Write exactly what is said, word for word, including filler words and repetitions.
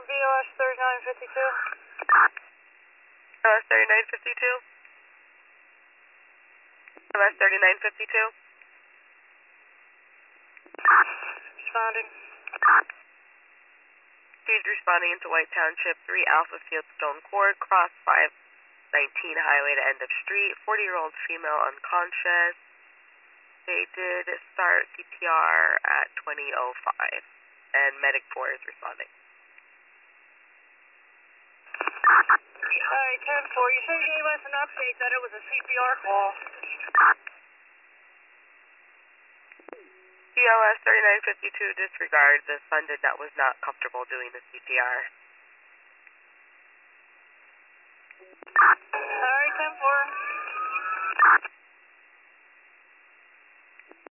B O S thirty-nine fifty-two. B O S thirty-nine fifty-two. B O S thirty-nine fifty-two. Responding. He's responding into White Township, three Alpha Field Stone Court, cross five nineteen highway to end of street, forty-year-old female unconscious. They did start C P R at twenty oh five, and Medic four is responding. Alright, ten four, you say you gave us an update that it was a C P R call. B O S thirty-nine fifty-two, disregard. The funded net was not comfortable doing the C P R. Alright, ten four.